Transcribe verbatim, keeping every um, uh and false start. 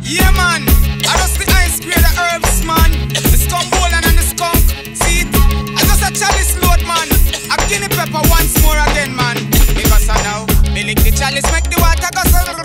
Yeah, man. I just the ice cream, the herbs, man. The scum bowling and the skunk. See it? I just a chalice load, man. A guinea pepper once more again, man. Because I know, the lick the chalice make the water go so.